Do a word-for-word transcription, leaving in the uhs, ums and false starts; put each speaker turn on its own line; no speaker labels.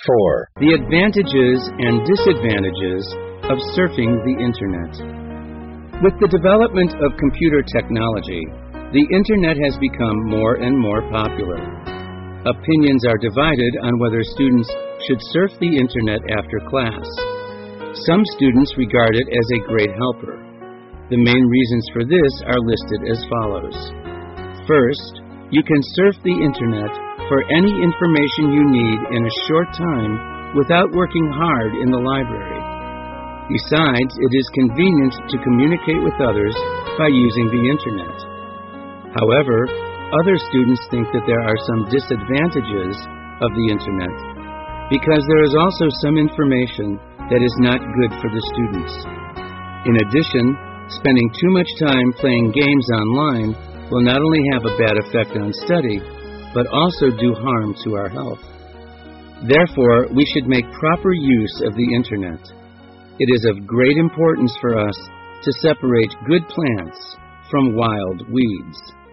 four.
The advantages and disadvantages of surfing the Internet. With the development of computer technology, the Internet has become more and more popular. Opinions are divided on whether students should surf the Internet after class. Some students regard it as a great helper. The main reasons for this are listed as follows. First, you can surf the Internet for any information you need in a short time without working hard in the library. Besides, it is convenient to communicate with others by using the Internet. However, other students think that there are some disadvantages of the Internet because there is also some information that is not good for the students. In addition, spending too much time playing games online will not only have a bad effect on study, but also do harm to our health. Therefore, we should make proper use of the Internet. It is of great importance for us to separate good plants from wild weeds.